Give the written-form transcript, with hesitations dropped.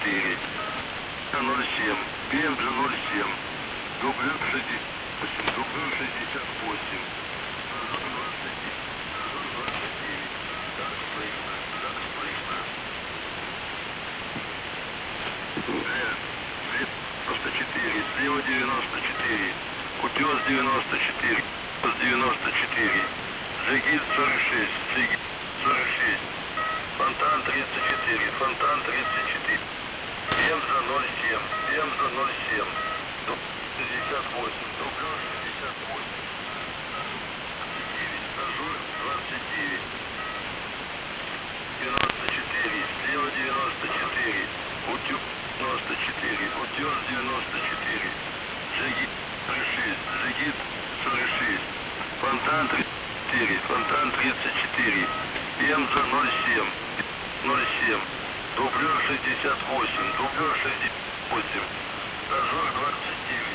24, 07, ПМЖ 07, дублер 68, дублер 68, Азор 29, Азор 29, так слышно, так слышно. 94, слева 94, Утес 94, Утес 94, Джигит 46, Джигит 46, Фонтан 34, Фонтан 34, Пемза 07, Пемза 07, 68, дублер 68, 29, Азор 29, 94, слева 94, Утес 94, Утес 94, Джигит 46, Джигит 46, Фонтан 34, Фонтан 34, Пемза 07, 07, дублер 68, дублер 68, Азор 29.